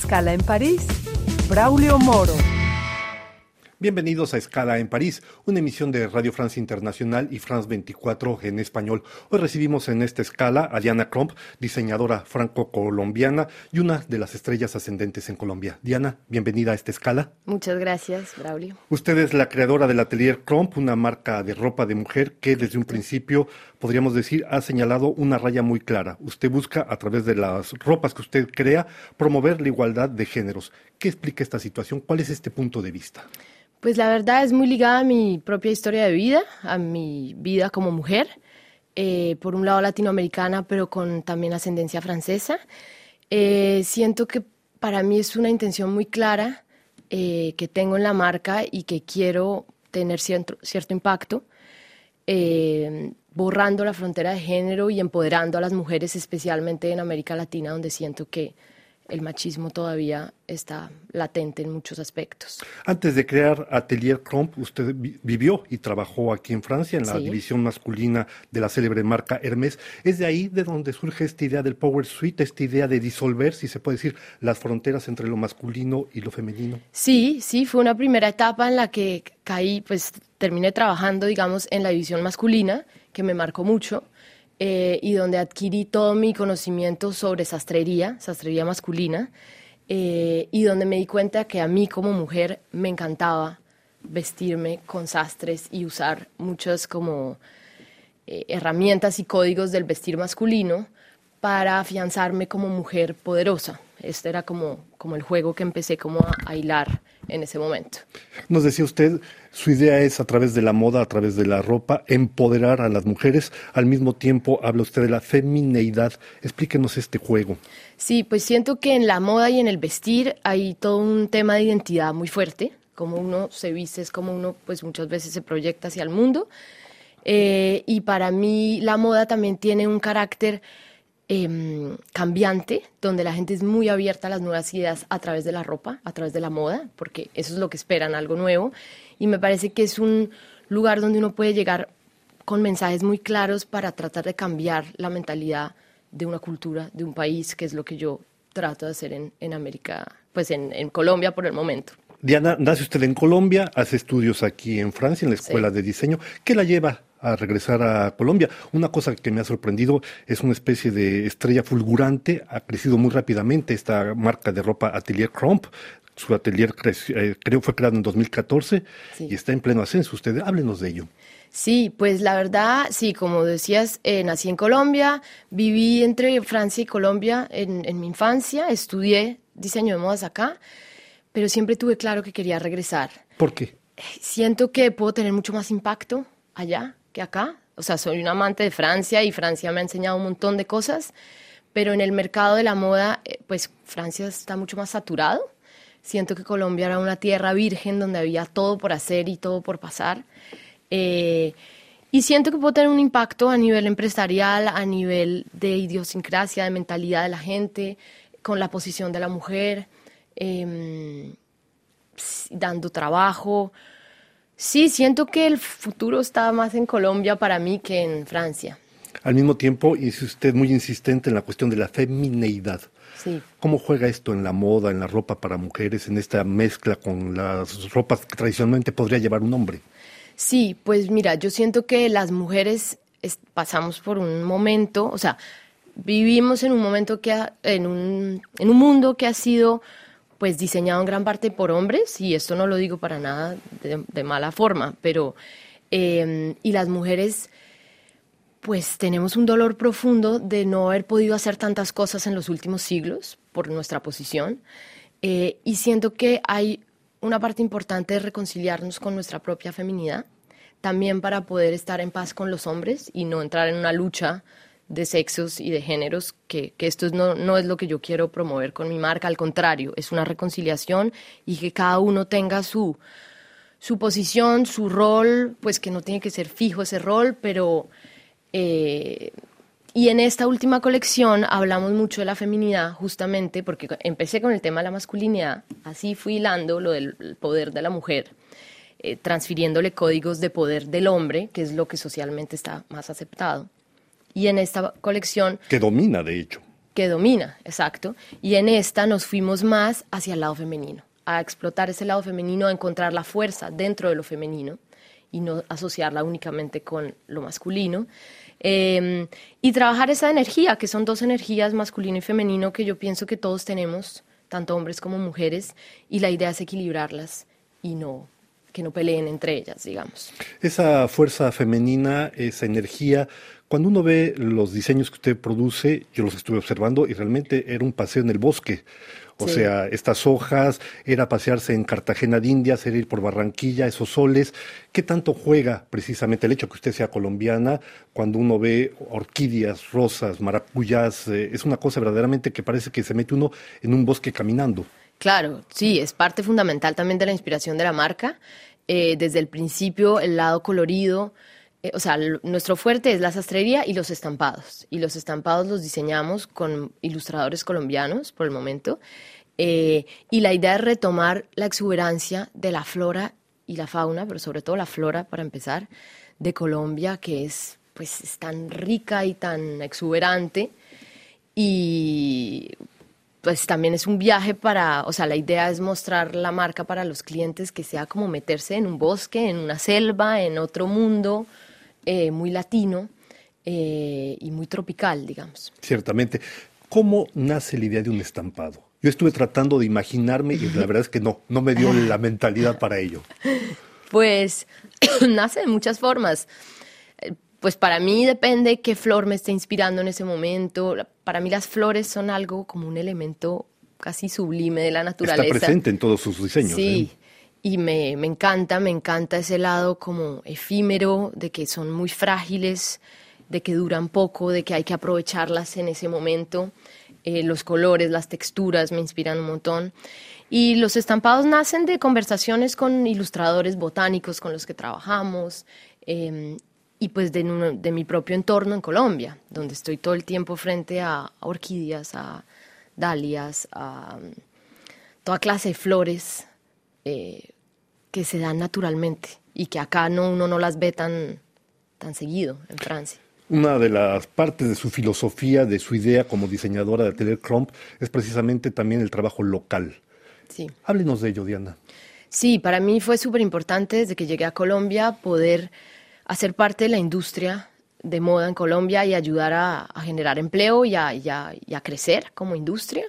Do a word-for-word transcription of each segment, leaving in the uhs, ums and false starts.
Escala en París, Braulio Moro. Bienvenidos a Escala en París, una emisión de Radio France Internacional y France veinticuatro en español. Hoy recibimos en esta escala a Diana Crump, diseñadora franco-colombiana y una de las estrellas ascendentes en Colombia. Diana, bienvenida a esta escala. Muchas gracias, Braulio. Usted es la creadora del Atelier Crump, una marca de ropa de mujer que desde un principio, podríamos decir, ha señalado una raya muy clara. Usted busca, a través de las ropas que usted crea, promover la igualdad de géneros. ¿Qué explica esta situación? ¿Cuál es este punto de vista? Pues la verdad es muy ligada a mi propia historia de vida, a mi vida como mujer, eh, por un lado latinoamericana, pero con también ascendencia francesa. Eh, siento que para mí es una intención muy clara eh, que tengo en la marca y que quiero tener cierto, cierto impacto, eh, borrando la frontera de género y empoderando a las mujeres, especialmente en América Latina, donde siento que el machismo todavía está latente en muchos aspectos. Antes de crear Atelier Crump, usted vi- vivió y trabajó aquí en Francia, en la Sí. división masculina de la célebre marca Hermès. ¿Es de ahí de donde surge esta idea del Power Suite, esta idea de disolver, si se puede decir, las fronteras entre lo masculino y lo femenino? Sí, sí, fue una primera etapa en la que caí, pues terminé trabajando, digamos, en la división masculina, que me marcó mucho. Eh, y donde adquirí todo mi conocimiento sobre sastrería, sastrería masculina, eh, y donde me di cuenta que a mí como mujer me encantaba vestirme con sastres y usar muchas como eh, herramientas y códigos del vestir masculino para afianzarme como mujer poderosa. Este era como, como el juego que empecé como a, a hilar en ese momento. Nos decía usted, su idea es a través de la moda, a través de la ropa, empoderar a las mujeres. Al mismo tiempo habla usted de la femineidad. Explíquenos este juego. Sí, pues siento que en la moda y en el vestir hay todo un tema de identidad muy fuerte. Como uno se viste es como uno pues muchas veces se proyecta hacia el mundo. Eh, y para mí la moda también tiene un carácter eh, cambiante, donde la gente es muy abierta a las nuevas ideas a través de la ropa, a través de la moda, porque eso es lo que esperan, algo nuevo. Y me parece que es un lugar donde uno puede llegar con mensajes muy claros para tratar de cambiar la mentalidad de una cultura, de un país, que es lo que yo trato de hacer en, en América, pues en, en Colombia por el momento. Diana, nace usted en Colombia, hace estudios aquí en Francia, en la Escuela Sí. de Diseño. ¿Qué la lleva a regresar a Colombia? Una cosa que me ha sorprendido es una especie de estrella fulgurante, ha crecido muy rápidamente esta marca de ropa Atelier Crump. Su atelier creció, eh, creo fue creado en dos mil catorce Sí. y está en pleno ascenso. Usted, háblenos de ello. Sí, pues la verdad, sí, como decías, eh, nací en Colombia, viví entre Francia y Colombia en, en mi infancia, estudié diseño de modas acá, pero siempre tuve claro que quería regresar. ¿Por qué? Siento que puedo tener mucho más impacto allá que acá. O sea, soy un amante de Francia y Francia me ha enseñado un montón de cosas, pero en el mercado de la moda, eh, pues Francia está mucho más saturado. Siento que Colombia era una tierra virgen donde había todo por hacer y todo por pasar. Eh, y siento que puedo tener un impacto a nivel empresarial, a nivel de idiosincrasia, de mentalidad de la gente, con la posición de la mujer, eh, dando trabajo. Sí, siento que el futuro está más en Colombia para mí que en Francia. Al mismo tiempo, es usted muy insistente en la cuestión de la femineidad. Sí. ¿Cómo juega esto en la moda, en la ropa para mujeres, en esta mezcla con las ropas que tradicionalmente podría llevar un hombre? Sí, pues mira, yo siento que las mujeres es- pasamos por un momento, o sea, vivimos en un momento que ha- en un, en un mundo que ha sido pues diseñado en gran parte por hombres, y esto no lo digo para nada de, de mala forma, pero eh, y las mujeres pues tenemos un dolor profundo de no haber podido hacer tantas cosas en los últimos siglos por nuestra posición, eh, y siento que hay una parte importante de reconciliarnos con nuestra propia feminidad, también para poder estar en paz con los hombres y no entrar en una lucha de sexos y de géneros, que, que esto es no, no es lo que yo quiero promover con mi marca, al contrario, es una reconciliación y que cada uno tenga su, su posición, su rol, pues que no tiene que ser fijo ese rol, pero... Eh, y en esta última colección hablamos mucho de la feminidad, justamente porque empecé con el tema de la masculinidad, así fui hilando lo del poder de la mujer, eh, transfiriéndole códigos de poder del hombre, que es lo que socialmente está más aceptado. Y en esta colección... Que domina, de hecho. que domina, exacto. Y en esta nos fuimos más hacia el lado femenino, a explotar ese lado femenino, a encontrar la fuerza dentro de lo femenino y no asociarla únicamente con lo masculino. Eh, y trabajar esa energía, que son dos energías, masculino y femenino, que yo pienso que todos tenemos, tanto hombres como mujeres, y la idea es equilibrarlas y no, que no peleen entre ellas, digamos. Esa fuerza femenina, esa energía, cuando uno ve los diseños que usted produce, yo los estuve observando y realmente era un paseo en el bosque. O sí. sea, estas hojas, era pasearse en Cartagena de Indias, era ir por Barranquilla, esos soles. ¿Qué tanto juega precisamente el hecho que usted sea colombiana cuando uno ve orquídeas, rosas, maracuyás? Eh, es una cosa verdaderamente que parece que se mete uno en un bosque caminando. Claro, sí, es parte fundamental también de la inspiración de la marca. Eh, desde el principio, el lado colorido. Eh, o sea, l- nuestro fuerte es la sastrería y los estampados. Y los estampados los diseñamos con ilustradores colombianos por el momento. Eh, y la idea es retomar la exuberancia de la flora y la fauna, pero sobre todo la flora, para empezar, de Colombia, que es, pues, es tan rica y tan exuberante. Y pues también es un viaje para, o sea, la idea es mostrar la marca para los clientes, que sea como meterse en un bosque, en una selva, en otro mundo, eh, muy latino eh, y muy tropical, digamos. Ciertamente. ¿Cómo nace la idea de un estampado? Yo estuve tratando de imaginarme y la verdad es que no, no me dio la mentalidad para ello. Pues nace de muchas formas. Eh, Pues para mí depende qué flor me esté inspirando en ese momento. La- Para mí las flores son algo como un elemento casi sublime de la naturaleza. Está presente en todos sus diseños. Sí, ¿eh? y me, me encanta, me encanta ese lado como efímero, de que son muy frágiles, de que duran poco, de que hay que aprovecharlas en ese momento. Eh, los colores, las texturas me inspiran un montón. Y los estampados nacen de conversaciones con ilustradores botánicos con los que trabajamos, eh, y pues de, nu- de mi propio entorno en Colombia, donde estoy todo el tiempo frente a, a orquídeas, a dalias, a um, toda clase de flores eh, que se dan naturalmente y que acá no, uno no las ve tan, tan seguido en Francia. Una de las partes de su filosofía, de su idea como diseñadora de Atelier Crump, es precisamente también el trabajo local. Sí. Háblenos de ello, Diana. Sí, para mí fue súper importante desde que llegué a Colombia poder hacer parte de la industria de moda en Colombia y ayudar a, a generar empleo y a, y a- y a crecer como industria.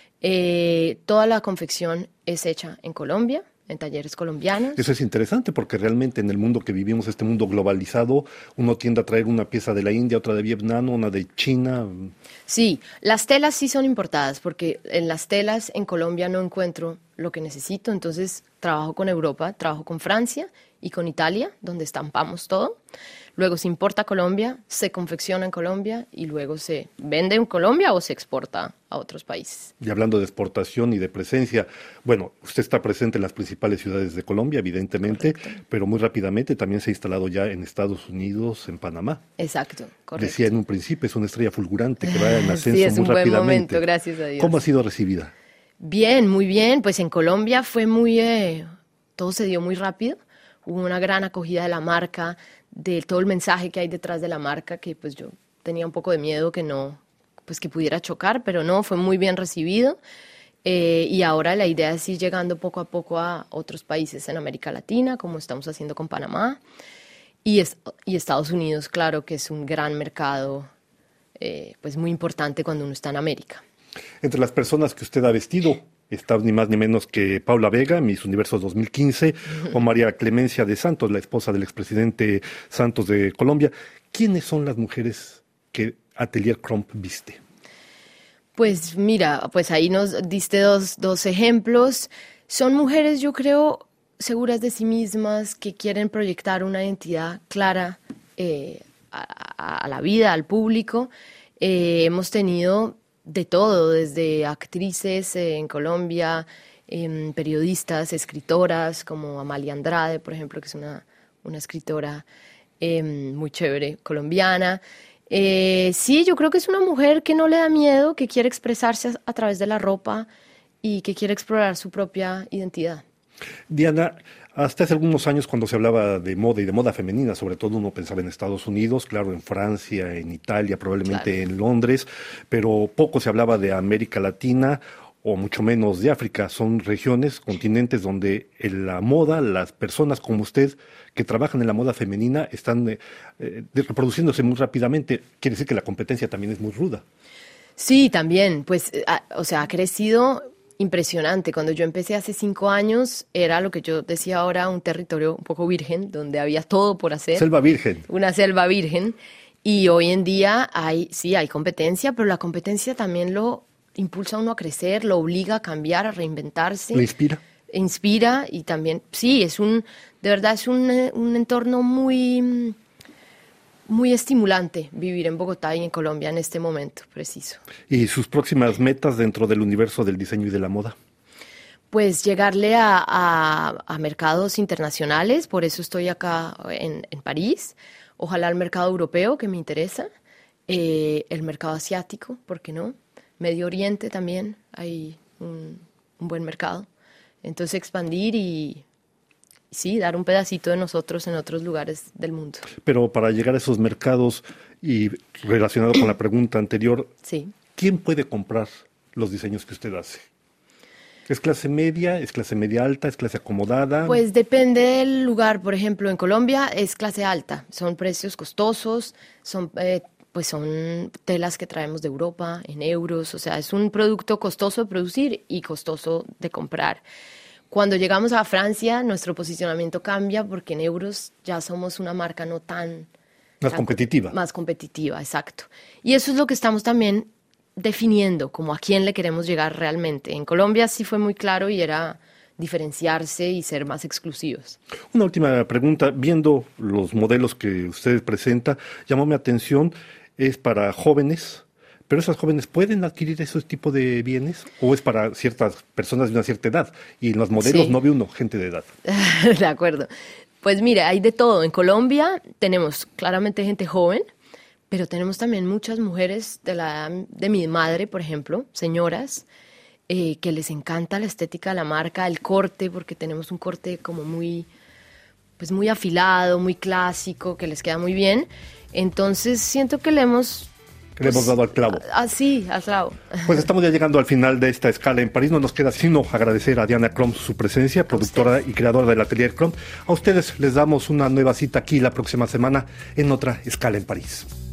Eh, toda la confección es hecha en Colombia, en talleres colombianos. Eso es interesante porque realmente en el mundo que vivimos, este mundo globalizado, uno tiende a traer una pieza de la India, otra de Vietnam, una de China. Sí, las telas sí son importadas porque en las telas en Colombia no encuentro lo que necesito, entonces trabajo con Europa, trabajo con Francia y con Italia, donde estampamos todo. Luego se importa a Colombia, se confecciona en Colombia y luego se vende en Colombia o se exporta a otros países. Y hablando de exportación y de presencia, bueno, usted está presente en las principales ciudades de Colombia, evidentemente, Correcto. pero muy rápidamente también se ha instalado ya en Estados Unidos, en Panamá. Exacto, correcto. Decía en un principio, es una estrella fulgurante que va en ascenso Sí, es muy un buen rápidamente. momento, gracias a Dios. ¿Cómo ha sido recibida? Bien, muy bien. Pues en Colombia fue muy, eh, todo se dio muy rápido. Hubo una gran acogida de la marca, de todo el mensaje que hay detrás de la marca, que pues yo tenía un poco de miedo que no, pues que pudiera chocar, pero no, fue muy bien recibido. Eh, y ahora la idea es ir llegando poco a poco a otros países en América Latina, como estamos haciendo con Panamá. Y, es, y Estados Unidos, claro, que es un gran mercado, eh, pues muy importante cuando uno está en América. Entre las personas que usted ha vestido, está ni más ni menos que Paula Vega, Miss Universo dos mil quince, o María Clemencia de Santos, la esposa del expresidente Santos de Colombia. ¿Quiénes son las mujeres que Atelier Crump viste? Pues mira, pues ahí nos diste dos, dos ejemplos. Son mujeres, yo creo, seguras de sí mismas, que quieren proyectar una identidad clara eh, a, a- a la vida, al público. Eh, hemos tenido de todo, desde actrices eh, en Colombia, em, periodistas, escritoras, como Amalia Andrade, por ejemplo, que es una, una escritora em, muy chévere, colombiana. Eh, sí, yo creo que es una mujer que no le da miedo, que quiere expresarse a, a través de la ropa y que quiere explorar su propia identidad. Diana, Hasta hace algunos años, cuando se hablaba de moda y de moda femenina, sobre todo uno pensaba en Estados Unidos, claro, en Francia, en Italia, probablemente Claro. en Londres, pero poco se hablaba de América Latina o mucho menos de África. Son regiones, continentes donde en la moda, las personas como usted que trabajan en la moda femenina están eh, eh, reproduciéndose muy rápidamente. Quiere decir que la competencia también es muy ruda. Sí, también, pues, eh, ah, o sea, ha crecido impresionante. Cuando yo empecé hace cinco años, era lo que yo decía ahora, un territorio un poco virgen, donde había todo por hacer. Selva virgen. Una selva virgen. Y hoy en día hay, sí, hay competencia, pero la competencia también lo impulsa a uno a crecer, lo obliga a cambiar, a reinventarse. ¿Le inspira? Inspira y también, sí, es un, de verdad es un, eh, un entorno muy, muy estimulante vivir en Bogotá y en Colombia en este momento preciso. ¿Y sus próximas metas dentro del universo del diseño y de la moda? Pues llegarle a, a, a mercados internacionales, por eso estoy acá en, en París, ojalá el mercado europeo que me interesa, eh, el mercado asiático, ¿por qué no? Medio Oriente también, hay un, un buen mercado. Entonces expandir y, sí, dar un pedacito de nosotros en otros lugares del mundo. Pero para llegar a esos mercados y relacionado con la pregunta anterior, Sí. ¿quién puede comprar los diseños que usted hace? ¿Es clase media? ¿Es clase media alta? ¿Es clase acomodada? Pues depende del lugar. Por ejemplo, en Colombia es clase alta. Son precios costosos, son, eh, pues son telas que traemos de Europa en euros. O sea, es un producto costoso de producir y costoso de comprar. Cuando llegamos a Francia, nuestro posicionamiento cambia porque en euros ya somos una marca no tan... Más tan competitiva. Más competitiva, exacto. Y eso es lo que estamos también definiendo, como a quién le queremos llegar realmente. En Colombia sí fue muy claro y era diferenciarse y ser más exclusivos. Una última pregunta. Viendo los modelos que usted presenta, llamó mi atención, es para jóvenes, pero esas jóvenes pueden adquirir ese tipo de bienes o es para ciertas personas de una cierta edad. Y en los modelos Sí. no ve uno gente de edad. De acuerdo. Pues mira, hay de todo. En Colombia tenemos claramente gente joven, pero tenemos también muchas mujeres de la edad de mi madre, por ejemplo, señoras, eh, que les encanta la estética de la marca, el corte, porque tenemos un corte como muy, pues muy afilado, muy clásico, que les queda muy bien. Entonces siento que le hemos... Que le hemos dado al clavo. Ah, sí, al clavo. Pues estamos ya llegando al final de esta escala en París. No nos queda sino agradecer a Diana Crump su presencia, productora y creadora del Atelier Crump. A ustedes les damos una nueva cita aquí la próxima semana en otra escala en París.